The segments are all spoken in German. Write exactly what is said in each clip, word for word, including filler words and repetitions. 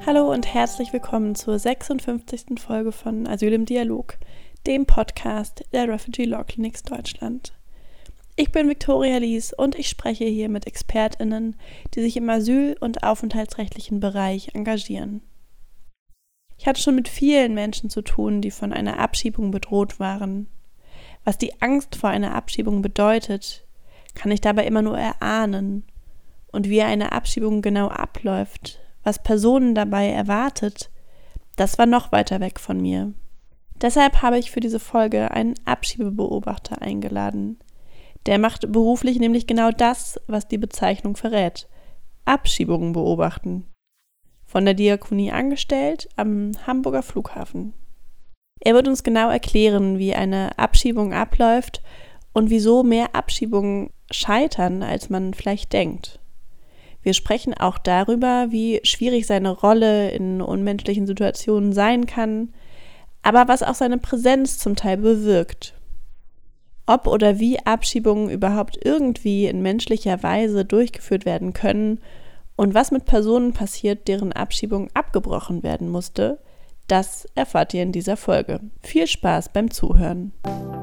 Hallo und herzlich willkommen zur sechsundfünfzigsten Folge von Asyl im Dialog, dem Podcast der Refugee Law Clinics Deutschland. Ich bin Viktoria Lies und ich spreche hier mit ExpertInnen, die sich im asyl- und aufenthaltsrechtlichen Bereich engagieren. Ich hatte schon mit vielen Menschen zu tun, die von einer Abschiebung bedroht waren. Was die Angst vor einer Abschiebung bedeutet, kann ich dabei immer nur erahnen. Und wie eine Abschiebung genau abläuft, was Personen dabei erwartet, das war noch weiter weg von mir. Deshalb habe ich für diese Folge einen Abschiebebeobachter eingeladen. Der macht beruflich nämlich genau das, was die Bezeichnung verrät: Abschiebungen beobachten. Von der Diakonie angestellt am Hamburger Flughafen. Er wird uns genau erklären, wie eine Abschiebung abläuft und wieso mehr Abschiebungen scheitern, als man vielleicht denkt. Wir sprechen auch darüber, wie schwierig seine Rolle in unmenschlichen Situationen sein kann, aber was auch seine Präsenz zum Teil bewirkt. Ob oder wie Abschiebungen überhaupt irgendwie in menschlicher Weise durchgeführt werden können und was mit Personen passiert, deren Abschiebung abgebrochen werden musste, das erfahrt ihr in dieser Folge. Viel Spaß beim Zuhören.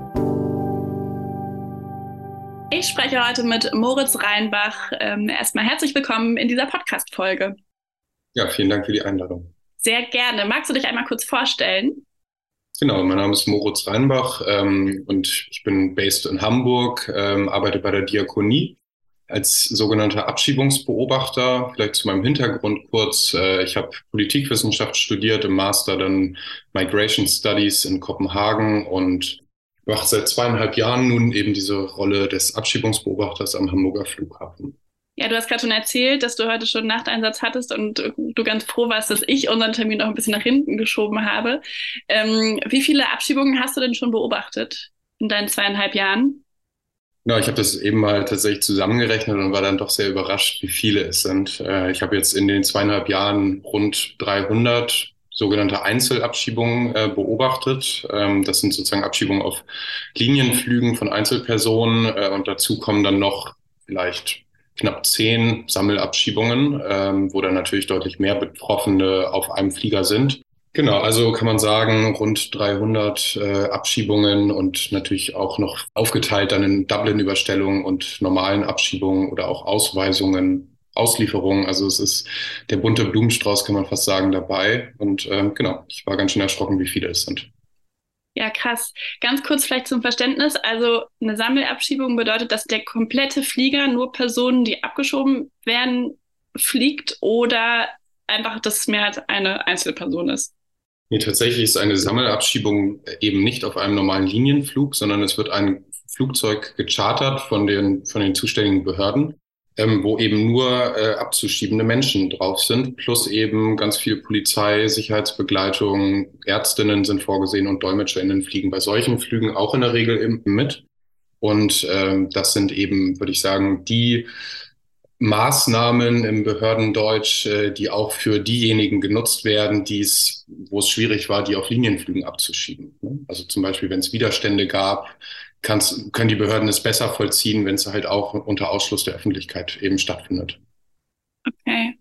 Ich spreche heute mit Moritz Reinbach. Ähm, erstmal herzlich willkommen in dieser Podcast-Folge. Ja, vielen Dank für die Einladung. Sehr gerne. Magst du dich einmal kurz vorstellen? Genau, mein Name ist Moritz Reinbach ähm, und ich bin based in Hamburg, ähm, arbeite bei der Diakonie als sogenannter Abschiebungsbeobachter. Vielleicht zu meinem Hintergrund kurz. Äh, ich habe Politikwissenschaft studiert, im Master dann Migration Studies in Kopenhagen und mache seit zweieinhalb Jahren nun eben diese Rolle des Abschiebungsbeobachters am Hamburger Flughafen. Ja, du hast gerade schon erzählt, dass du heute schon Nachteinsatz hattest und du ganz froh warst, dass ich unseren Termin noch ein bisschen nach hinten geschoben habe. Ähm, wie viele Abschiebungen hast du denn schon beobachtet in deinen zweieinhalb Jahren? Ja, ich habe das eben mal tatsächlich zusammengerechnet und war dann doch sehr überrascht, wie viele es sind. Äh, ich habe jetzt in den zweieinhalb Jahren rund dreihundert sogenannte Einzelabschiebungen äh, beobachtet. Ähm, das sind sozusagen Abschiebungen auf Linienflügen von Einzelpersonen äh, und dazu kommen dann noch vielleicht knapp zehn Sammelabschiebungen, ähm, wo dann natürlich deutlich mehr Betroffene auf einem Flieger sind. Genau, also kann man sagen, rund dreihundert äh, Abschiebungen und natürlich auch noch aufgeteilt dann in Dublin-Überstellungen und normalen Abschiebungen oder auch Ausweisungen, Auslieferungen. Also es ist der bunte Blumenstrauß, kann man fast sagen, dabei. Und ähm, genau, ich war ganz schön erschrocken, wie viele es sind. Ja, krass. Ganz kurz vielleicht zum Verständnis. Also eine Sammelabschiebung bedeutet, dass der komplette Flieger nur Personen, die abgeschoben werden, fliegt oder einfach, dass es mehr als eine Einzelperson ist. Nee, tatsächlich ist eine Sammelabschiebung eben nicht auf einem normalen Linienflug, sondern es wird ein Flugzeug gechartert von den, von den zuständigen Behörden, ähm, wo eben nur äh, abzuschiebende Menschen drauf sind, plus eben ganz viel Polizei, Sicherheitsbegleitung, Ärztinnen sind vorgesehen und DolmetscherInnen fliegen bei solchen Flügen auch in der Regel eben mit. Und ähm, das sind eben, würde ich sagen, die Maßnahmen im Behördendeutsch, äh, die auch für diejenigen genutzt werden, die es, wo es schwierig war, die auf Linienflügen abzuschieben. Ne? Also zum Beispiel, wenn es Widerstände gab, kann's, können die Behörden es besser vollziehen, wenn es halt auch unter Ausschluss der Öffentlichkeit eben stattfindet. Okay.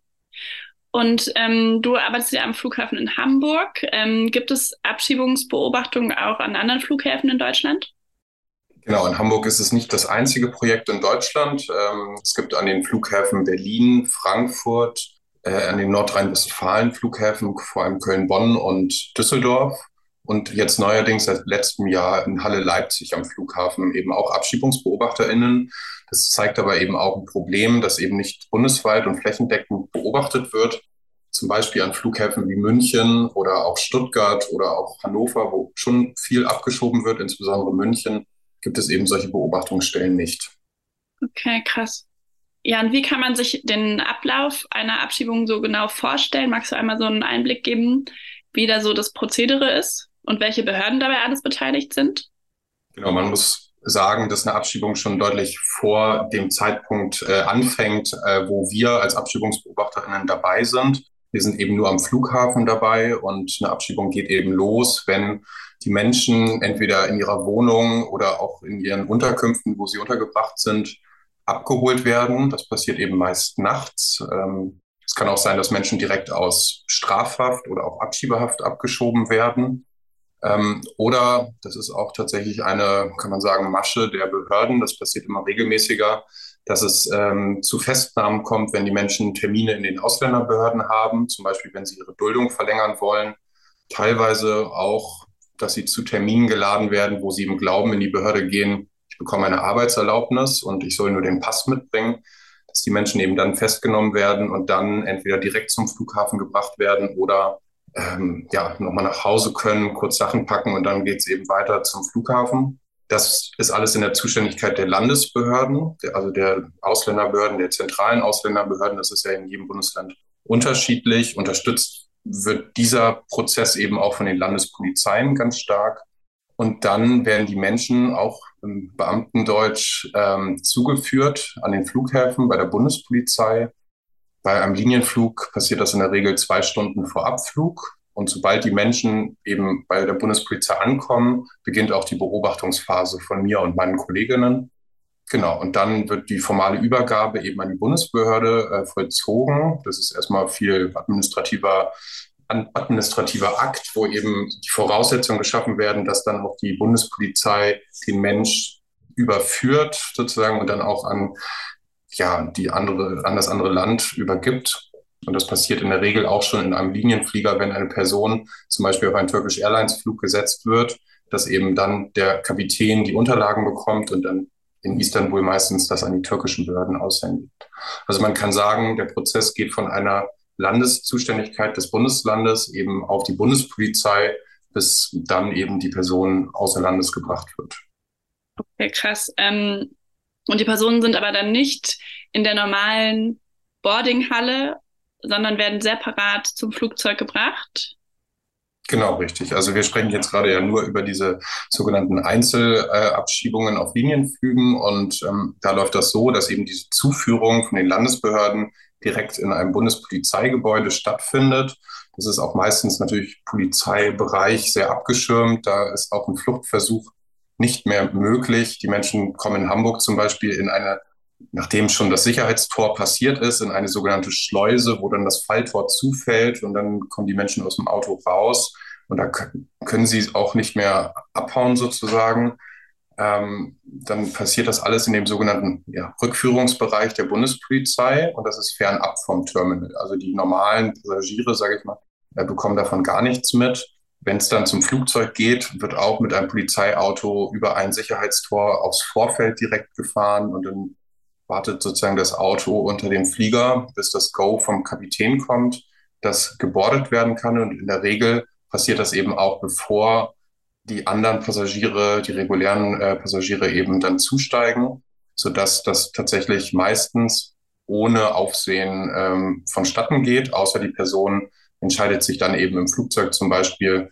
Und ähm, du arbeitest ja am Flughafen in Hamburg. Ähm, gibt es Abschiebungsbeobachtungen auch an anderen Flughäfen in Deutschland? Genau, in Hamburg ist es nicht das einzige Projekt in Deutschland. Ähm, es gibt an den Flughäfen Berlin, Frankfurt, äh, an den Nordrhein-Westfalen-Flughäfen, vor allem Köln, Bonn und Düsseldorf. Und jetzt neuerdings seit letztem Jahr in Halle Leipzig am Flughafen eben auch AbschiebungsbeobachterInnen. Das zeigt aber eben auch ein Problem, das eben nicht bundesweit und flächendeckend beobachtet wird. Zum Beispiel an Flughäfen wie München oder auch Stuttgart oder auch Hannover, wo schon viel abgeschoben wird, insbesondere München, gibt es eben solche Beobachtungsstellen nicht. Okay, krass. Ja, und wie kann man sich den Ablauf einer Abschiebung so genau vorstellen? Magst du einmal so einen Einblick geben, wie da so das Prozedere ist und welche Behörden dabei alles beteiligt sind? Genau, man muss sagen, dass eine Abschiebung schon deutlich vor dem Zeitpunkt äh, anfängt, äh, wo wir als AbschiebungsbeobachterInnen dabei sind. Wir sind eben nur am Flughafen dabei und eine Abschiebung geht eben los, wenn die Menschen entweder in ihrer Wohnung oder auch in ihren Unterkünften, wo sie untergebracht sind, abgeholt werden. Das passiert eben meist nachts. Ähm, Es kann auch sein, dass Menschen direkt aus Strafhaft oder auch Abschiebehaft abgeschoben werden. Ähm, oder das ist auch tatsächlich eine, kann man sagen, Masche der Behörden. Das passiert immer regelmäßiger, dass es ähm, zu Festnahmen kommt, wenn die Menschen Termine in den Ausländerbehörden haben, zum Beispiel wenn sie ihre Duldung verlängern wollen. Teilweise auch, dass sie zu Terminen geladen werden, wo sie im Glauben in die Behörde gehen, ich bekomme eine Arbeitserlaubnis und ich soll nur den Pass mitbringen, dass die Menschen eben dann festgenommen werden und dann entweder direkt zum Flughafen gebracht werden oder ähm, ja, nochmal nach Hause können, kurz Sachen packen und dann geht es eben weiter zum Flughafen. Das ist alles in der Zuständigkeit der Landesbehörden, der, also der Ausländerbehörden, der zentralen Ausländerbehörden. Das ist ja in jedem Bundesland unterschiedlich. Unterstützt wird dieser Prozess eben auch von den Landespolizeien ganz stark. Und dann werden die Menschen auch im Beamtendeutsch ähm, zugeführt an den Flughäfen bei der Bundespolizei. Bei einem Linienflug passiert das in der Regel zwei Stunden vor Abflug. Und sobald die Menschen eben bei der Bundespolizei ankommen, beginnt auch die Beobachtungsphase von mir und meinen Kolleginnen. Genau, und dann wird die formale Übergabe eben an die Bundesbehörde äh, vollzogen. Das ist erstmal viel administrativer, an, administrativer Akt, wo eben die Voraussetzungen geschaffen werden, dass dann auch die Bundespolizei den Mensch überführt sozusagen und dann auch an ja, die andere, an das andere Land übergibt. Und das passiert in der Regel auch schon in einem Linienflieger, wenn eine Person zum Beispiel auf einen Turkish Airlines Flug gesetzt wird, dass eben dann der Kapitän die Unterlagen bekommt und dann in Istanbul meistens das an die türkischen Behörden aushändigt. Also man kann sagen, der Prozess geht von einer Landeszuständigkeit des Bundeslandes eben auf die Bundespolizei, bis dann eben die Person außer Landes gebracht wird. Okay, krass. Ähm, und die Personen sind aber dann nicht in der normalen Boardinghalle, sondern werden separat zum Flugzeug gebracht? Genau, richtig. Also wir sprechen jetzt gerade ja nur über diese sogenannten Einzelabschiebungen äh, auf Linienflügen und ähm, da läuft das so, dass eben diese Zuführung von den Landesbehörden direkt in einem Bundespolizeigebäude stattfindet. Das ist auch meistens natürlich Polizeibereich sehr abgeschirmt. Da ist auch ein Fluchtversuch nicht mehr möglich. Die Menschen kommen in Hamburg zum Beispiel in eine, nachdem schon das Sicherheitstor passiert ist, in eine sogenannte Schleuse, wo dann das Falltor zufällt und dann kommen die Menschen aus dem Auto raus und da können sie auch nicht mehr abhauen sozusagen. Ähm, dann passiert das alles in dem sogenannten ja, Rückführungsbereich der Bundespolizei und das ist fernab vom Terminal. Also die normalen Passagiere, sage ich mal, äh, bekommen davon gar nichts mit. Wenn es dann zum Flugzeug geht, wird auch mit einem Polizeiauto über ein Sicherheitstor aufs Vorfeld direkt gefahren und dann wartet sozusagen das Auto unter dem Flieger, bis das Go vom Kapitän kommt, das gebordet werden kann. Und in der Regel passiert das eben auch, bevor die anderen Passagiere, die regulären äh, Passagiere eben dann zusteigen, sodass das tatsächlich meistens ohne Aufsehen ähm, vonstatten geht, außer die Person entscheidet sich dann eben im Flugzeug zum Beispiel,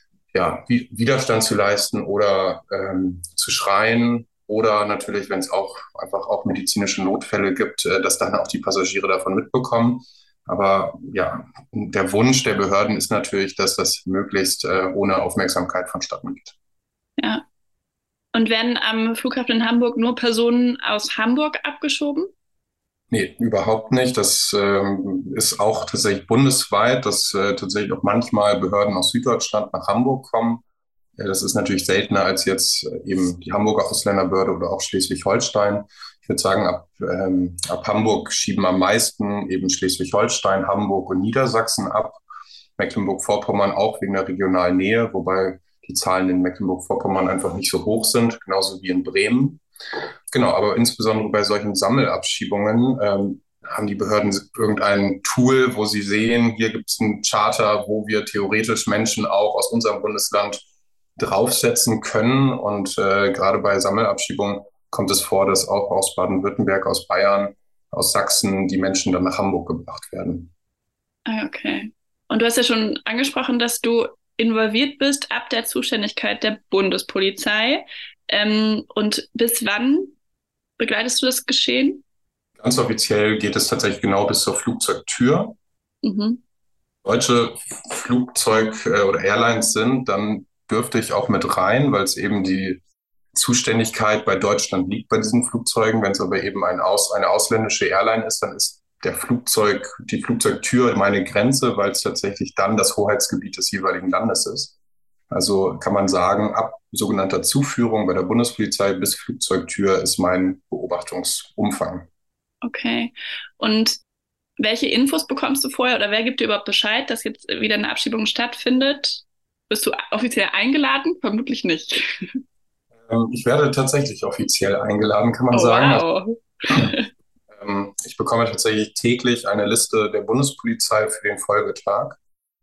ja, Widerstand zu leisten oder ähm, zu schreien oder natürlich, wenn es auch einfach auch medizinische Notfälle gibt, äh, dass dann auch die Passagiere davon mitbekommen. Aber ja, der Wunsch der Behörden ist natürlich, dass das möglichst äh, ohne Aufmerksamkeit vonstatten geht. Ja. Und werden am Flughafen in Hamburg nur Personen aus Hamburg abgeschoben? Nee, überhaupt nicht. Das ähm, ist auch tatsächlich bundesweit, dass äh, tatsächlich auch manchmal Behörden aus Süddeutschland nach Hamburg kommen. Ja, das ist natürlich seltener als jetzt äh, eben die Hamburger Ausländerbehörde oder auch Schleswig-Holstein. Ich würde sagen, ab, ähm, ab Hamburg schieben am meisten eben Schleswig-Holstein, Hamburg und Niedersachsen ab. Mecklenburg-Vorpommern auch wegen der regionalen Nähe, wobei die Zahlen in Mecklenburg-Vorpommern einfach nicht so hoch sind, genauso wie in Bremen. Genau, aber insbesondere bei solchen Sammelabschiebungen ähm, haben die Behörden irgendein Tool, wo sie sehen, hier gibt es einen Charter, wo wir theoretisch Menschen auch aus unserem Bundesland draufsetzen können. Und äh, gerade bei Sammelabschiebungen kommt es vor, dass auch aus Baden-Württemberg, aus Bayern, aus Sachsen die Menschen dann nach Hamburg gebracht werden. Ah, okay. Und du hast ja schon angesprochen, dass du involviert bist ab der Zuständigkeit der Bundespolizei. Ähm, und bis wann begleitest du das Geschehen? Ganz offiziell geht es tatsächlich genau bis zur Flugzeugtür. Mhm. Deutsche Flugzeug- äh, oder Airlines sind, dann dürfte ich auch mit rein, weil es eben die Zuständigkeit bei Deutschland liegt bei diesen Flugzeugen. Wenn es aber eben ein Aus, eine ausländische Airline ist, dann ist der Flugzeug, die Flugzeugtür meine Grenze, weil es tatsächlich dann das Hoheitsgebiet des jeweiligen Landes ist. Also kann man sagen, ab sogenannter Zuführung bei der Bundespolizei bis Flugzeugtür ist mein Beobachtungsumfang. Okay. Und welche Infos bekommst du vorher oder wer gibt dir überhaupt Bescheid, dass jetzt wieder eine Abschiebung stattfindet? Bist du offiziell eingeladen? Vermutlich nicht. Ähm, ich werde tatsächlich offiziell eingeladen, kann man Oh, sagen. wow. Also, ähm, ich bekomme tatsächlich täglich eine Liste der Bundespolizei für den Folgetag.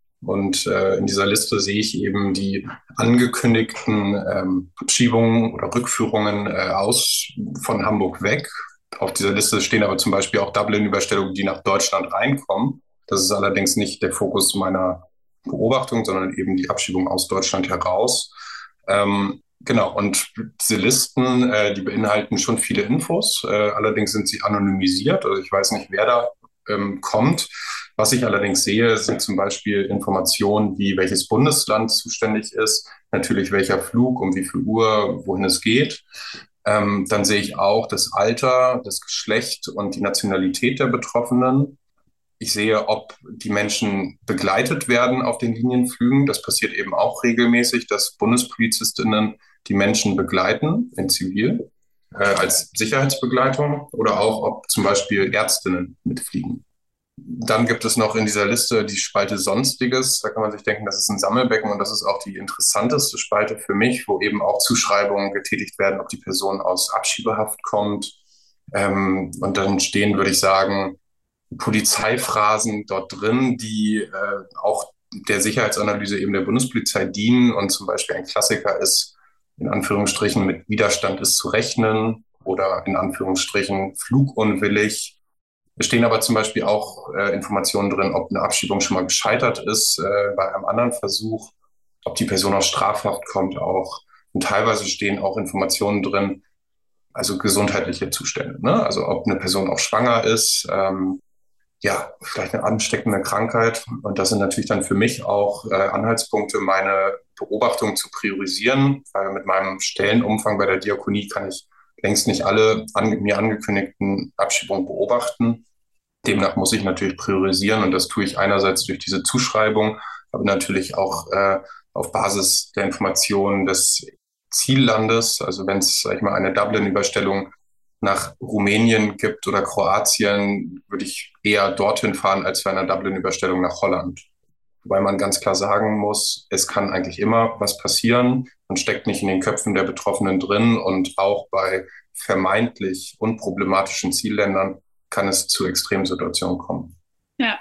Und äh, in dieser Liste sehe ich eben die angekündigten ähm, Abschiebungen oder Rückführungen äh, aus von Hamburg weg. Auf dieser Liste stehen aber zum Beispiel auch Dublin-Überstellungen, die nach Deutschland reinkommen. Das ist allerdings nicht der Fokus meiner Beobachtung, sondern eben die Abschiebung aus Deutschland heraus. Ähm, genau, und diese Listen, äh, die beinhalten schon viele Infos. Äh, allerdings sind sie anonymisiert. Also ich weiß nicht, wer da ähm, kommt. Was ich allerdings sehe, sind zum Beispiel Informationen wie welches Bundesland zuständig ist, natürlich welcher Flug, um wie viel Uhr, wohin es geht. Ähm, dann sehe ich auch das Alter, das Geschlecht und die Nationalität der Betroffenen. Ich sehe, ob die Menschen begleitet werden auf den Linienflügen. Das passiert eben auch regelmäßig, dass Bundespolizistinnen die Menschen begleiten in Zivil äh, als Sicherheitsbegleitung oder auch, ob zum Beispiel Ärztinnen mitfliegen. Dann gibt es noch in dieser Liste die Spalte Sonstiges. Da kann man sich denken, das ist ein Sammelbecken und das ist auch die interessanteste Spalte für mich, wo eben auch Zuschreibungen getätigt werden, ob die Person aus Abschiebehaft kommt. Ähm, und dann stehen, würde ich sagen, Polizeiphrasen dort drin, die äh, auch der Sicherheitsanalyse eben der Bundespolizei dienen. Und zum Beispiel ein Klassiker ist, in Anführungsstrichen, mit Widerstand ist zu rechnen oder in Anführungsstrichen flugunwillig. Es stehen aber zum Beispiel auch äh, Informationen drin, ob eine Abschiebung schon mal gescheitert ist äh, bei einem anderen Versuch, ob die Person aus Strafhaft kommt auch. Und teilweise stehen auch Informationen drin, also gesundheitliche Zustände, ne? Also ob eine Person auch schwanger ist, ähm, ja, vielleicht eine ansteckende Krankheit. Und das sind natürlich dann für mich auch äh, Anhaltspunkte, meine Beobachtung zu priorisieren, weil mit meinem Stellenumfang bei der Diakonie kann ich längst nicht alle an, mir angekündigten Abschiebungen beobachten. Demnach muss ich natürlich priorisieren und das tue ich einerseits durch diese Zuschreibung, aber natürlich auch äh, auf Basis der Informationen des Ziellandes. Also wenn es, sag ich mal, eine Dublin-Überstellung nach Rumänien gibt oder Kroatien, würde ich eher dorthin fahren als für eine Dublin-Überstellung nach Holland. Wobei man ganz klar sagen muss, es kann eigentlich immer was passieren. Man steckt nicht in den Köpfen der Betroffenen drin und auch bei vermeintlich unproblematischen Zielländern kann es zu Extremsituationen kommen. Ja.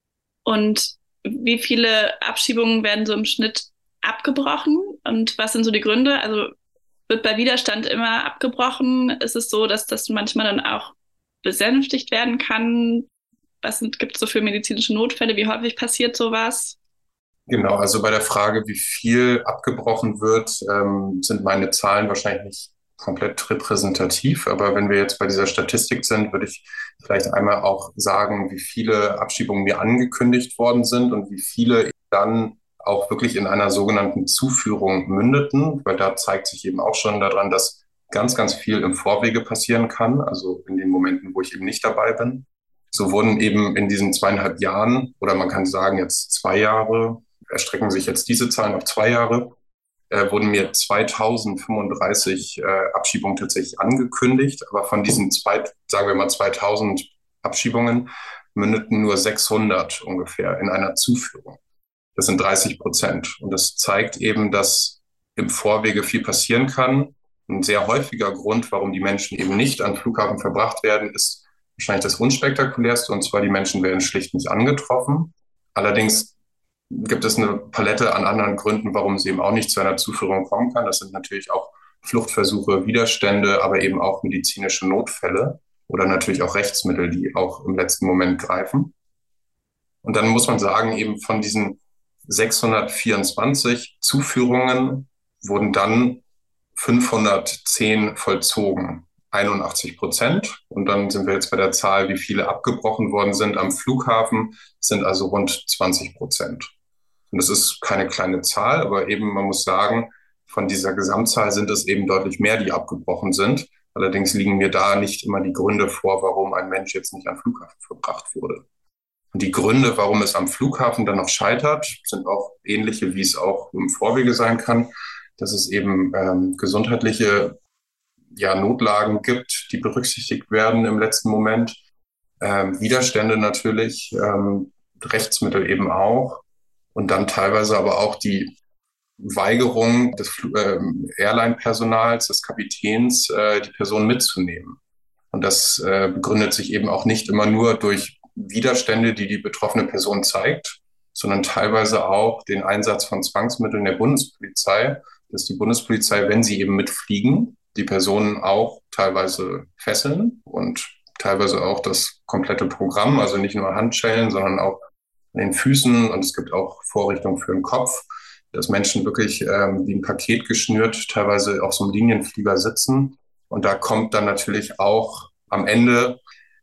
Und wie viele Abschiebungen werden so im Schnitt abgebrochen? Und was sind so die Gründe? Also wird bei Widerstand immer abgebrochen? Ist es so, dass das manchmal dann auch besänftigt werden kann? Was gibt es so für medizinische Notfälle? Wie häufig passiert sowas? Genau, also bei der Frage, wie viel abgebrochen wird, ähm, sind meine Zahlen wahrscheinlich nicht komplett repräsentativ. Aber wenn wir jetzt bei dieser Statistik sind, würde ich vielleicht einmal auch sagen, wie viele Abschiebungen mir angekündigt worden sind und wie viele dann auch wirklich in einer sogenannten Zuführung mündeten, weil da zeigt sich eben auch schon daran, dass ganz, ganz viel im Vorwege passieren kann, also in den Momenten, wo ich eben nicht dabei bin. So wurden eben in diesen zweieinhalb Jahren, oder man kann sagen jetzt zwei Jahre, erstrecken sich jetzt diese Zahlen auf zwei Jahre, äh, wurden mir zweitausendfünfunddreißig äh, Abschiebungen tatsächlich angekündigt, aber von diesen zwei, sagen wir mal zweitausend Abschiebungen mündeten nur sechshundert ungefähr in einer Zuführung. Das sind dreißig Prozent. Und das zeigt eben, dass im Vorwege viel passieren kann. Ein sehr häufiger Grund, warum die Menschen eben nicht an Flughafen verbracht werden, ist wahrscheinlich das Unspektakulärste. Und zwar, die Menschen werden schlicht nicht angetroffen. Allerdings gibt es eine Palette an anderen Gründen, warum es eben auch nicht zu einer Zuführung kommen kann. Das sind natürlich auch Fluchtversuche, Widerstände, aber eben auch medizinische Notfälle oder natürlich auch Rechtsmittel, die auch im letzten Moment greifen. Und dann muss man sagen, eben von diesen sechshundertvierundzwanzig Zuführungen wurden dann fünfhundertzehn vollzogen, einundachtzig Prozent. Und dann sind wir jetzt bei der Zahl, wie viele abgebrochen worden sind am Flughafen, sind also rund zwanzig Prozent. Und das ist keine kleine Zahl, aber eben man muss sagen, von dieser Gesamtzahl sind es eben deutlich mehr, die abgebrochen sind, Allerdings liegen mir da nicht immer die Gründe vor, warum ein Mensch jetzt nicht an den Flughafen verbracht wurde. Und die Gründe, warum es am Flughafen dann noch scheitert, sind auch ähnliche, wie es auch im Vorwege sein kann, dass es eben ähm, gesundheitliche ja, Notlagen gibt, die berücksichtigt werden im letzten Moment. Ähm, Widerstände natürlich, ähm, Rechtsmittel eben auch. Und dann teilweise aber auch die Weigerung des äh, Airline-Personals, des Kapitäns, äh, die Person mitzunehmen. Und das äh, begründet sich eben auch nicht immer nur durch Widerstände, die die betroffene Person zeigt, sondern teilweise auch den Einsatz von Zwangsmitteln der Bundespolizei, dass die Bundespolizei, wenn sie eben mitfliegen, die Personen auch teilweise fesseln und teilweise auch das komplette Programm, also nicht nur Handschellen, sondern auch an den Füßen, und es gibt auch Vorrichtungen für den Kopf, dass Menschen wirklich ähm, wie ein Paket geschnürt teilweise auf so einem Linienflieger sitzen. Und da kommt dann natürlich auch am Ende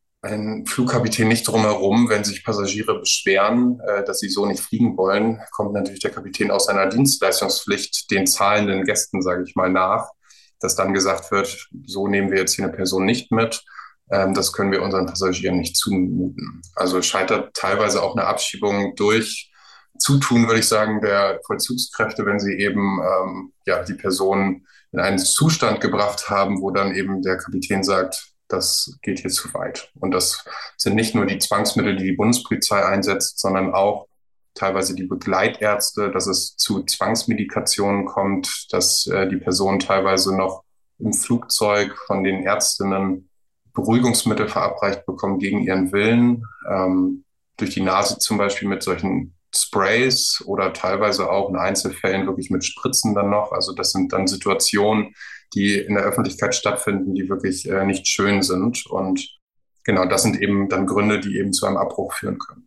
ein Flugkapitän nicht drum herum, wenn sich Passagiere beschweren, äh, dass sie so nicht fliegen wollen, kommt natürlich der Kapitän aus seiner Dienstleistungspflicht den zahlenden Gästen, sage ich mal, nach, dass dann gesagt wird, so nehmen wir jetzt hier eine Person nicht mit. Ähm, das können wir unseren Passagieren nicht zumuten. Also scheitert teilweise auch eine Abschiebung durch Zutun, würde ich sagen, der Vollzugskräfte, wenn sie eben ähm, ja, die Person in einen Zustand gebracht haben, wo dann eben der Kapitän sagt, das geht hier zu weit. Und das sind nicht nur die Zwangsmittel, die die Bundespolizei einsetzt, sondern auch teilweise die Begleitärzte, dass es zu Zwangsmedikationen kommt, dass äh, die Person teilweise noch im Flugzeug von den Ärztinnen Beruhigungsmittel verabreicht bekommen gegen ihren Willen, ähm, durch die Nase zum Beispiel mit solchen Sprays oder teilweise auch in Einzelfällen wirklich mit Spritzen dann noch. Also das sind dann Situationen, die in der Öffentlichkeit stattfinden, die wirklich äh, nicht schön sind. Und genau, das sind eben dann Gründe, die eben zu einem Abbruch führen können.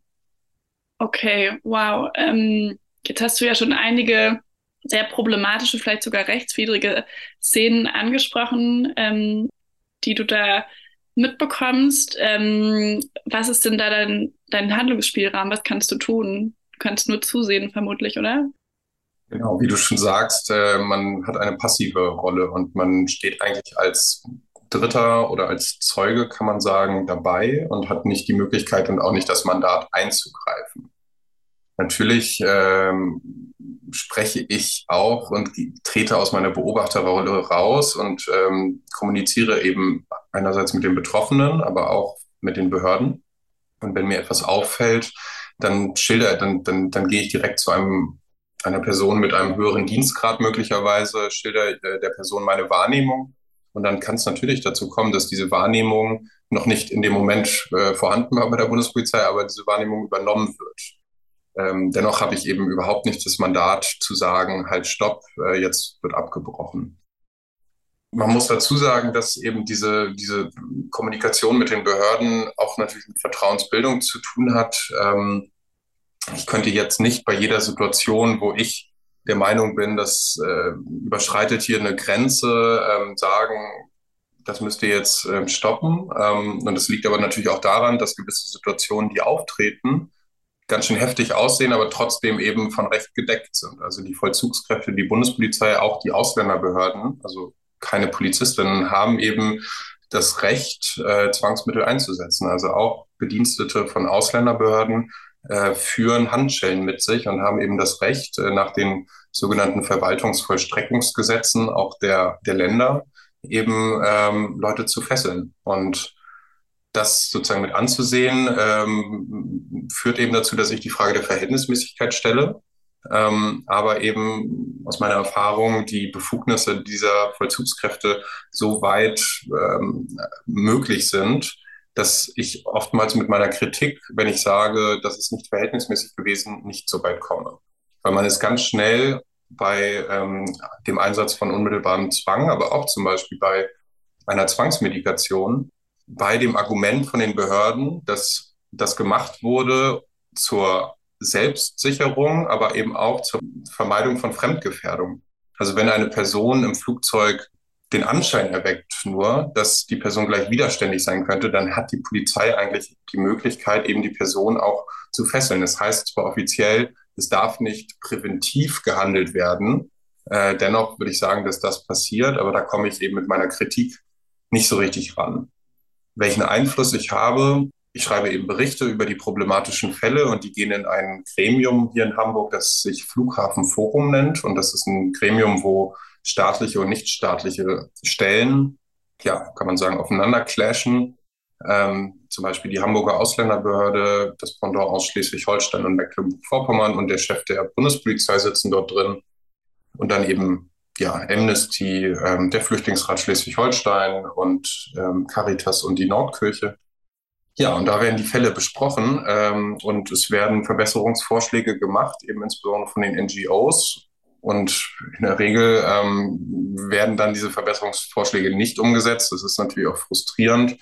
Okay, wow. Ähm, jetzt hast du ja schon einige sehr problematische, vielleicht sogar rechtswidrige Szenen angesprochen, ähm, die du da mitbekommst. Ähm, was ist denn da dein, dein Handlungsspielraum? Was kannst du tun? Du kannst nur zusehen, vermutlich, oder? Genau, wie du schon sagst, äh, man hat eine passive Rolle und man steht eigentlich als Dritter oder als Zeuge, kann man sagen, dabei und hat nicht die Möglichkeit und auch nicht das Mandat einzugreifen. Natürlich ähm, spreche ich auch und trete aus meiner Beobachterrolle raus und ähm, kommuniziere eben einerseits mit den Betroffenen, aber auch mit den Behörden. Und wenn mir etwas auffällt, dann schilder, dann, dann, dann gehe ich direkt zu einem, einer Person mit einem höheren Dienstgrad möglicherweise, schilder äh, der Person meine Wahrnehmung. Und dann kann es natürlich dazu kommen, dass diese Wahrnehmung noch nicht in dem Moment äh, vorhanden war bei der Bundespolizei, aber diese Wahrnehmung übernommen wird. Ähm, dennoch habe ich eben überhaupt nicht das Mandat zu sagen, halt stopp, äh, jetzt wird abgebrochen. Man muss dazu sagen, dass eben diese, diese Kommunikation mit den Behörden auch natürlich mit Vertrauensbildung zu tun hat. Ähm, ich könnte jetzt nicht bei jeder Situation, wo ich der Meinung bin, das äh, überschreitet hier eine Grenze, ähm, sagen, das müsst ihr jetzt ähm, stoppen. Ähm, und das liegt aber natürlich auch daran, dass gewisse Situationen, die auftreten, ganz schön heftig aussehen, aber trotzdem eben von Recht gedeckt sind. Also die Vollzugskräfte, die Bundespolizei, auch die Ausländerbehörden, also keine Polizistinnen, haben eben das Recht, äh, Zwangsmittel einzusetzen. Also auch Bedienstete von Ausländerbehörden äh, führen Handschellen mit sich und haben eben das Recht, äh, nach den sogenannten Verwaltungsvollstreckungsgesetzen auch der, der Länder, eben ähm, Leute zu fesseln. Und das sozusagen mit anzusehen, ähm, führt eben dazu, dass ich die Frage der Verhältnismäßigkeit stelle. Ähm, aber eben aus meiner Erfahrung die Befugnisse dieser Vollzugskräfte so weit ähm, möglich sind, dass ich oftmals mit meiner Kritik, wenn ich sage, das ist nicht verhältnismäßig gewesen, nicht so weit komme. Weil man ist ganz schnell bei ähm, dem Einsatz von unmittelbarem Zwang, aber auch zum Beispiel bei einer Zwangsmedikation, bei dem Argument von den Behörden, dass das gemacht wurde zur Selbstsicherung, aber eben auch zur Vermeidung von Fremdgefährdung. Also wenn eine Person im Flugzeug den Anschein erweckt nur, dass die Person gleich widerständig sein könnte, dann hat die Polizei eigentlich die Möglichkeit, eben die Person auch zu fesseln. Das heißt zwar offiziell, es darf nicht präventiv gehandelt werden. Äh, dennoch würde ich sagen, dass das passiert, aber da komme ich eben mit meiner Kritik nicht so richtig ran. Welchen Einfluss ich habe, ich schreibe eben Berichte über die problematischen Fälle und die gehen in ein Gremium hier in Hamburg, das sich Flughafenforum nennt. Und das ist ein Gremium, wo staatliche und nichtstaatliche Stellen, ja, kann man sagen, aufeinander clashen. Ähm, zum Beispiel die Hamburger Ausländerbehörde, das Pendant aus Schleswig-Holstein und Mecklenburg-Vorpommern und der Chef der Bundespolizei sitzen dort drin. Und dann eben ja, Amnesty, ähm, der Flüchtlingsrat Schleswig-Holstein und ähm, Caritas und die Nordkirche. Ja, und da werden die Fälle besprochen ähm, und es werden Verbesserungsvorschläge gemacht, eben insbesondere von den N G Os. Und in der Regel ähm, werden dann diese Verbesserungsvorschläge nicht umgesetzt. Das ist natürlich auch frustrierend.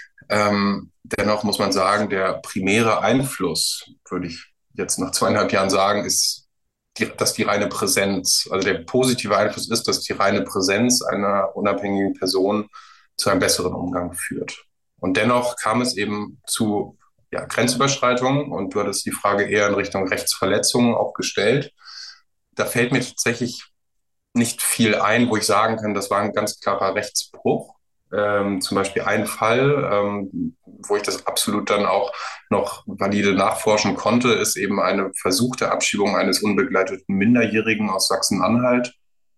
Ähm, dennoch muss man sagen, der primäre Einfluss, würde ich jetzt nach zweieinhalb Jahren sagen, ist, die, dass die reine Präsenz, also der positive Einfluss ist, dass die reine Präsenz einer unabhängigen Person zu einem besseren Umgang führt. Und dennoch kam es eben zu ja, Grenzüberschreitungen und du hattest die Frage eher in Richtung Rechtsverletzungen auch gestellt. Da fällt mir tatsächlich nicht viel ein, wo ich sagen kann, das war ein ganz klarer Rechtsbruch. Ähm, zum Beispiel ein Fall, ähm, wo ich das absolut dann auch noch valide nachforschen konnte, ist eben eine versuchte Abschiebung eines unbegleiteten Minderjährigen aus Sachsen-Anhalt.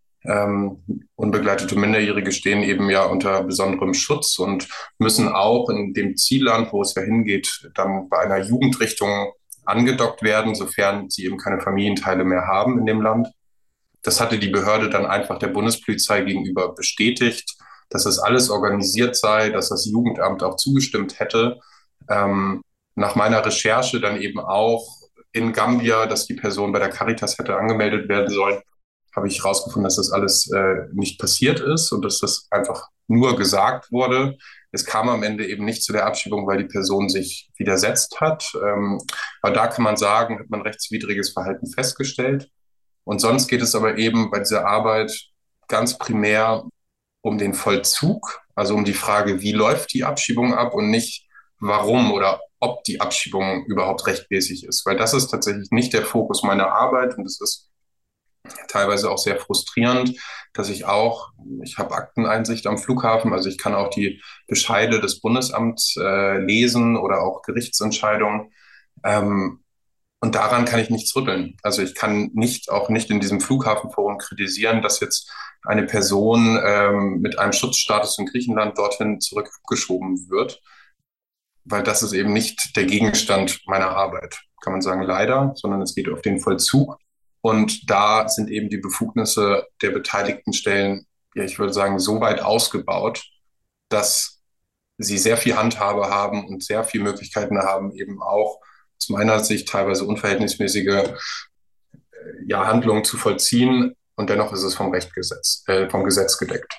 Ähm, unbegleitete Minderjährige stehen eben ja unter besonderem Schutz und müssen auch in dem Zielland, wo es ja hingeht, dann bei einer Jugendrichtung angedockt werden, sofern sie eben keine Familienteile mehr haben in dem Land. Das hatte die Behörde dann einfach der Bundespolizei gegenüber bestätigt, dass das alles organisiert sei, dass das Jugendamt auch zugestimmt hätte. Ähm, nach meiner Recherche dann eben auch in Gambia, dass die Person bei der Caritas hätte angemeldet werden sollen, habe ich herausgefunden, dass das alles äh, nicht passiert ist und dass das einfach nur gesagt wurde. Es kam am Ende eben nicht zu der Abschiebung, weil die Person sich widersetzt hat. Ähm, aber da kann man sagen, hat man rechtswidriges Verhalten festgestellt. Und sonst geht es aber eben bei dieser Arbeit ganz primär um den Vollzug, also um die Frage, wie läuft die Abschiebung ab und nicht warum oder ob die Abschiebung überhaupt rechtmäßig ist. Weil das ist tatsächlich nicht der Fokus meiner Arbeit und es ist teilweise auch sehr frustrierend, dass ich auch, ich habe Akteneinsicht am Flughafen, also ich kann auch die Bescheide des Bundesamts äh, lesen oder auch Gerichtsentscheidungen. Ähm, und daran kann ich nichts rütteln. Also ich kann nicht, auch nicht in diesem Flughafenforum kritisieren, dass jetzt eine Person ähm, mit einem Schutzstatus in Griechenland dorthin zurück abgeschoben wird, weil das ist eben nicht der Gegenstand meiner Arbeit, kann man sagen, leider, sondern es geht auf den Vollzug. Und da sind eben die Befugnisse der beteiligten Stellen, ja, ich würde sagen, so weit ausgebaut, dass sie sehr viel Handhabe haben und sehr viele Möglichkeiten haben, eben auch aus meiner Sicht teilweise unverhältnismäßige ja, Handlungen zu vollziehen. Und dennoch ist es vom Recht Gesetz, äh, vom Gesetz gedeckt.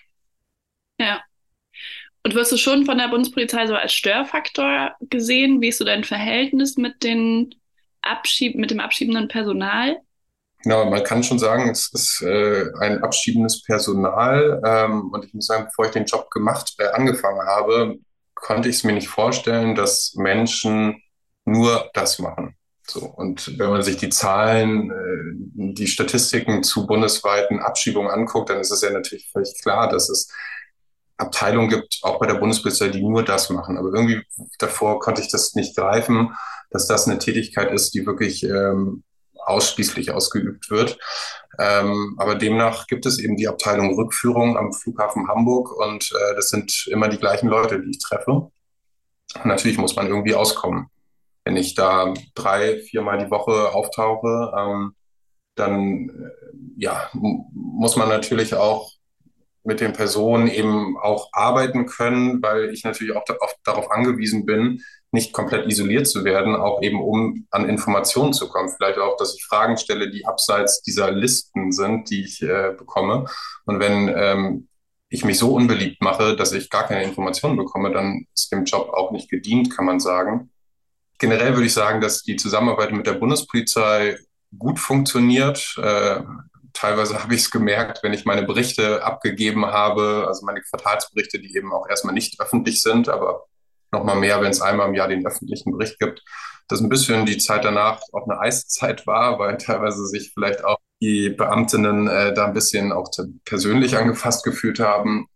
Ja. Und wirst du schon von der Bundespolizei so als Störfaktor gesehen? Wie ist so dein Verhältnis mit den Abschieb mit dem abschiebenden Personal? Genau, man kann schon sagen, es ist äh, ein abschiebendes Personal. Ähm, und ich muss sagen, bevor ich den Job gemacht, äh, angefangen habe, konnte ich es mir nicht vorstellen, dass Menschen nur das machen. So, und wenn man sich die Zahlen, äh, die Statistiken zu bundesweiten Abschiebungen anguckt, dann ist es ja natürlich völlig klar, dass es Abteilungen gibt, auch bei der Bundespolizei, die nur das machen. Aber irgendwie davor konnte ich das nicht greifen, dass das eine Tätigkeit ist, die wirklich ähm, ausschließlich ausgeübt wird. Ähm, aber demnach gibt es eben die Abteilung Rückführung am Flughafen Hamburg und äh, das sind immer die gleichen Leute, die ich treffe. Und natürlich muss man irgendwie auskommen. Wenn ich da drei, viermal die Woche auftauche, ähm, dann äh, ja, m- muss man natürlich auch mit den Personen eben auch arbeiten können, weil ich natürlich auch da, auf, darauf angewiesen bin, nicht komplett isoliert zu werden, auch eben um an Informationen zu kommen. Vielleicht auch, dass ich Fragen stelle, die abseits dieser Listen sind, die ich äh, bekomme. Und wenn ähm, ich mich so unbeliebt mache, dass ich gar keine Informationen bekomme, dann ist dem Job auch nicht gedient, kann man sagen. Generell würde ich sagen, dass die Zusammenarbeit mit der Bundespolizei gut funktioniert. Äh, teilweise habe ich es gemerkt, wenn ich meine Berichte abgegeben habe, also meine Quartalsberichte, die eben auch erstmal nicht öffentlich sind, aber nochmal mehr, wenn es einmal im Jahr den öffentlichen Bericht gibt, dass ein bisschen die Zeit danach auch eine Eiszeit war, weil teilweise sich vielleicht auch die Beamtinnen äh, da ein bisschen auch persönlich angefasst gefühlt haben.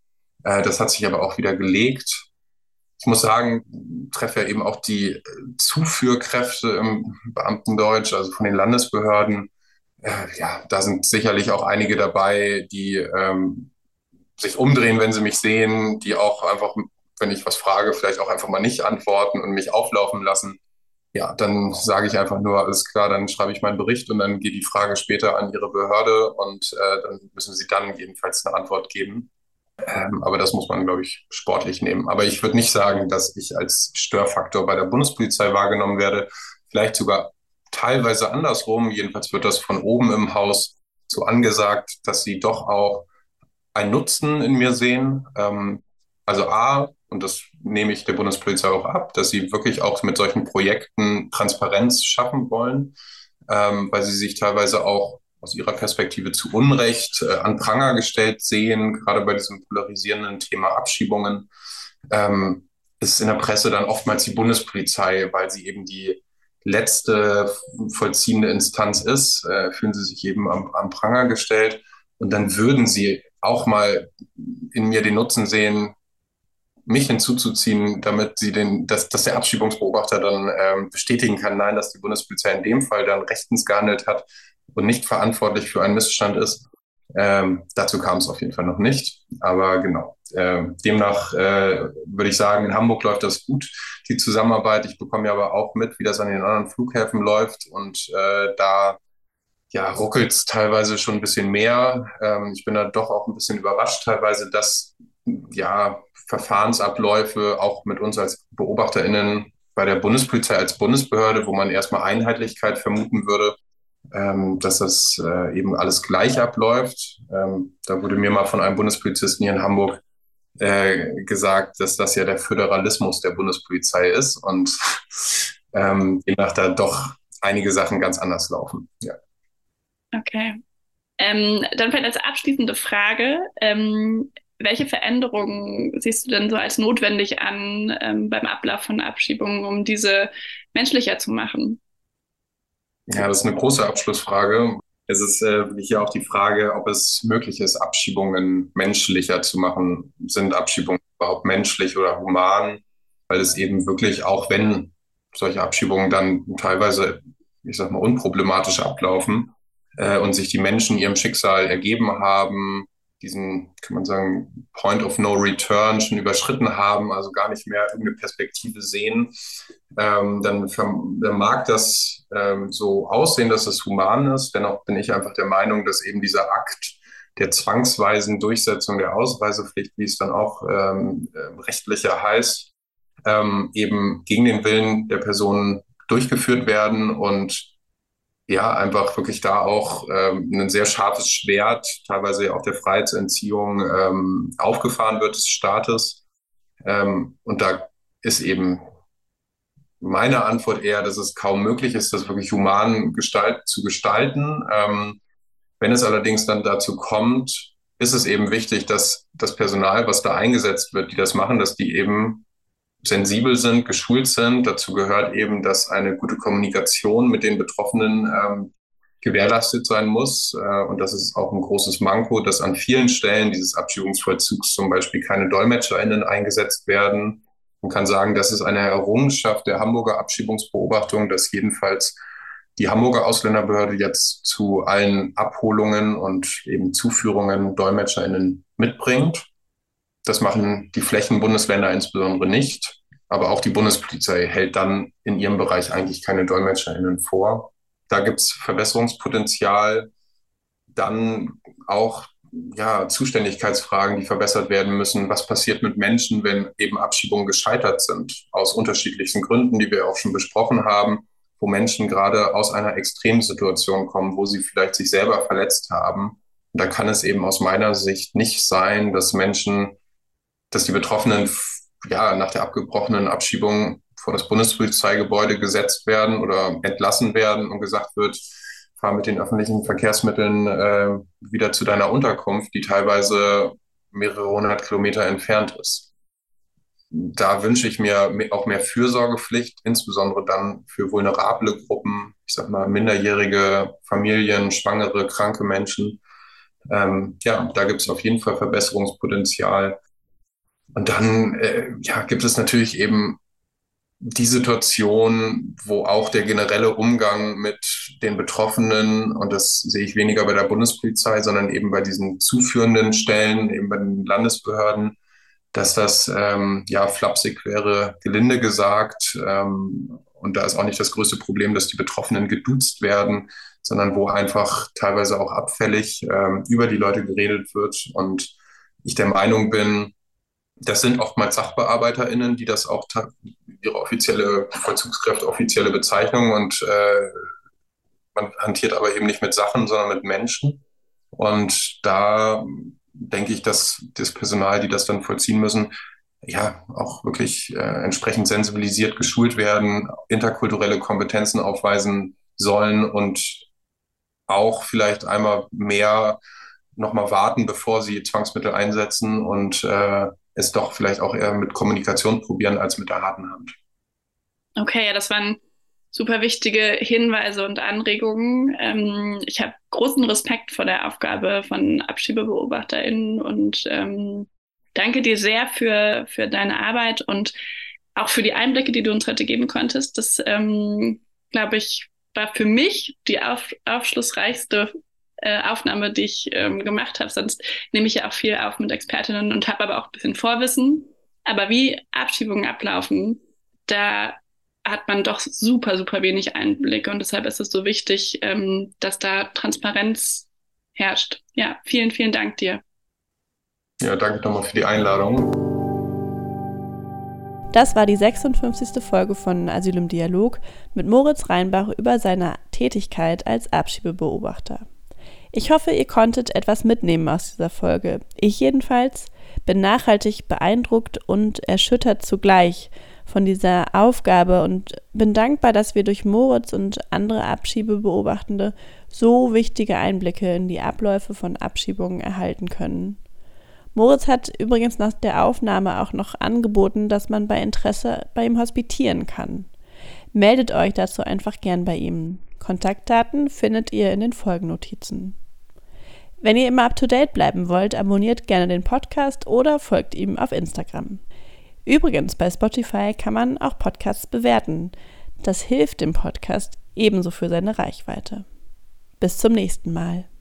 Äh, das hat sich aber auch wieder gelegt. Ich muss sagen, treffe ja eben auch die Zuführkräfte im Beamtendeutsch, also von den Landesbehörden. Äh, ja, da sind sicherlich auch einige dabei, die ähm, sich umdrehen, wenn sie mich sehen, die auch einfach, wenn ich was frage, vielleicht auch einfach mal nicht antworten und mich auflaufen lassen. Ja, dann sage ich einfach nur, alles klar, dann schreibe ich meinen Bericht und dann geht die Frage später an Ihre Behörde und äh, dann müssen Sie dann jedenfalls eine Antwort geben. Ähm, aber das muss man, glaube ich, sportlich nehmen. Aber ich würde nicht sagen, dass ich als Störfaktor bei der Bundespolizei wahrgenommen werde. Vielleicht sogar teilweise andersrum. Jedenfalls wird das von oben im Haus so angesagt, dass sie doch auch einen Nutzen in mir sehen. Ähm, also A, und das nehme ich der Bundespolizei auch ab, dass sie wirklich auch mit solchen Projekten Transparenz schaffen wollen, ähm, weil sie sich teilweise auch aus ihrer Perspektive zu Unrecht äh, an Pranger gestellt sehen, gerade bei diesem polarisierenden Thema Abschiebungen, ähm, ist in der Presse dann oftmals die Bundespolizei, weil sie eben die letzte vollziehende Instanz ist, äh, fühlen sie sich eben am, am Pranger gestellt. Und dann würden sie auch mal in mir den Nutzen sehen, mich hinzuzuziehen, damit sie den, dass, dass der Abschiebungsbeobachter dann ähm, bestätigen kann, nein, dass die Bundespolizei in dem Fall dann rechtens gehandelt hat und nicht verantwortlich für einen Missstand ist. Ähm, dazu kam es auf jeden Fall noch nicht. Aber genau, äh, demnach äh, würde ich sagen, in Hamburg läuft das gut, die Zusammenarbeit. Ich bekomme ja aber auch mit, wie das an den anderen Flughäfen läuft. Und äh, da ja, ruckelt es teilweise schon ein bisschen mehr. Ähm, ich bin da doch auch ein bisschen überrascht teilweise, dass ja Verfahrensabläufe auch mit uns als BeobachterInnen bei der Bundespolizei als Bundesbehörde, wo man erstmal Einheitlichkeit vermuten würde, ähm, dass das äh, eben alles gleich abläuft. Ähm, da wurde mir mal von einem Bundespolizisten hier in Hamburg äh, gesagt, dass das ja der Föderalismus der Bundespolizei ist und ähm, demnach da doch einige Sachen ganz anders laufen. Ja. Okay. Ähm, dann vielleicht als abschließende Frage, ähm, welche Veränderungen siehst du denn so als notwendig an ähm, beim Ablauf von Abschiebungen, um diese menschlicher zu machen? Ja, das ist eine große Abschlussfrage. Es ist äh, hier auch die Frage, ob es möglich ist, Abschiebungen menschlicher zu machen. Sind Abschiebungen überhaupt menschlich oder human? Weil es eben wirklich, auch wenn solche Abschiebungen dann teilweise, ich sag mal, unproblematisch ablaufen äh, und sich die Menschen ihrem Schicksal ergeben haben, diesen, kann man sagen, Point of No Return schon überschritten haben, also gar nicht mehr irgendeine Perspektive sehen, ähm, dann, dann mag das ähm, so aussehen, dass es human ist. Dennoch bin ich einfach der Meinung, dass eben dieser Akt der zwangsweisen Durchsetzung der Ausreisepflicht, wie es dann auch ähm, rechtlicher heißt, ähm, eben gegen den Willen der Person durchgeführt werden und ja, einfach wirklich da auch ähm, ein sehr scharfes Schwert, teilweise auch der Freiheitsentziehung ähm, aufgefahren wird des Staates. Ähm, und da ist eben meine Antwort eher, dass es kaum möglich ist, das wirklich human gestalt, zu gestalten. Ähm, wenn es allerdings dann dazu kommt, ist es eben wichtig, dass das Personal, was da eingesetzt wird, die das machen, dass die eben sensibel sind, geschult sind. Dazu gehört eben, dass eine gute Kommunikation mit den Betroffenen ähm, gewährleistet sein muss. Äh, und das ist auch ein großes Manko, dass an vielen Stellen dieses Abschiebungsvollzugs zum Beispiel keine DolmetscherInnen eingesetzt werden. Man kann sagen, das ist eine Errungenschaft der Hamburger Abschiebungsbeobachtung, dass jedenfalls die Hamburger Ausländerbehörde jetzt zu allen Abholungen und eben Zuführungen DolmetscherInnen mitbringt. Das machen die Flächenbundesländer insbesondere nicht. Aber auch die Bundespolizei hält dann in ihrem Bereich eigentlich keine DolmetscherInnen vor. Da gibt es Verbesserungspotenzial. Dann auch ja, Zuständigkeitsfragen, die verbessert werden müssen. Was passiert mit Menschen, wenn eben Abschiebungen gescheitert sind? Aus unterschiedlichsten Gründen, die wir auch schon besprochen haben, wo Menschen gerade aus einer Extremsituation kommen, wo sie vielleicht sich selber verletzt haben. Und da kann es eben aus meiner Sicht nicht sein, dass Menschen dass die Betroffenen ja nach der abgebrochenen Abschiebung vor das Bundespolizeigebäude gesetzt werden oder entlassen werden und gesagt wird, fahr mit den öffentlichen Verkehrsmitteln äh, wieder zu deiner Unterkunft, die teilweise mehrere hundert Kilometer entfernt ist. Da wünsche ich mir auch mehr Fürsorgepflicht, insbesondere dann für vulnerable Gruppen, ich sag mal minderjährige Familien, schwangere, kranke Menschen. Ähm, ja, da gibt es auf jeden Fall Verbesserungspotenzial. Und dann äh, ja, gibt es natürlich eben die Situation, wo auch der generelle Umgang mit den Betroffenen, und das sehe ich weniger bei der Bundespolizei, sondern eben bei diesen zuführenden Stellen, eben bei den Landesbehörden, dass das ähm, ja flapsig wäre, gelinde gesagt. Ähm, und da ist auch nicht das größte Problem, dass die Betroffenen geduzt werden, sondern wo einfach teilweise auch abfällig ähm, über die Leute geredet wird. Und ich der Meinung bin, das sind oftmals SachbearbeiterInnen, die das auch ihre offizielle Vollzugskräfte, offizielle Bezeichnung, und äh, man hantiert aber eben nicht mit Sachen, sondern mit Menschen. Und da denke ich, dass das Personal, die das dann vollziehen müssen, ja auch wirklich äh, entsprechend sensibilisiert geschult werden, interkulturelle Kompetenzen aufweisen sollen und auch vielleicht einmal mehr nochmal warten, bevor sie Zwangsmittel einsetzen und äh, es doch vielleicht auch eher mit Kommunikation probieren als mit der harten Hand. Okay, ja, das waren super wichtige Hinweise und Anregungen. Ähm, ich habe großen Respekt vor der Aufgabe von AbschiebebeobachterInnen und ähm, danke dir sehr für, für deine Arbeit und auch für die Einblicke, die du uns heute geben konntest. Das, ähm, glaube ich, war für mich die auf, aufschlussreichste äh, Aufnahme, die ich ähm, gemacht habe. Sonst nehme ich ja auch viel auf mit Expertinnen und habe aber auch ein bisschen Vorwissen. Aber wie Abschiebungen ablaufen, da hat man doch super, super wenig Einblick. Und deshalb ist es so wichtig, ähm, dass da Transparenz herrscht. Ja, vielen, vielen Dank dir. Ja, danke nochmal für die Einladung. Das war die sechsundfünfzigste Folge von Asyl im Dialog mit Moritz Reinbach über seine Tätigkeit als Abschiebebeobachter. Ich hoffe, ihr konntet etwas mitnehmen aus dieser Folge. Ich jedenfalls bin nachhaltig beeindruckt und erschüttert zugleich von dieser Aufgabe und bin dankbar, dass wir durch Moritz und andere Abschiebebeobachtende so wichtige Einblicke in die Abläufe von Abschiebungen erhalten können. Moritz hat übrigens nach der Aufnahme auch noch angeboten, dass man bei Interesse bei ihm hospitieren kann. Meldet euch dazu einfach gern bei ihm. Kontaktdaten findet ihr in den Folgennotizen. Wenn ihr immer up-to-date bleiben wollt, abonniert gerne den Podcast oder folgt ihm auf Instagram. Übrigens, bei Spotify kann man auch Podcasts bewerten. Das hilft dem Podcast ebenso für seine Reichweite. Bis zum nächsten Mal.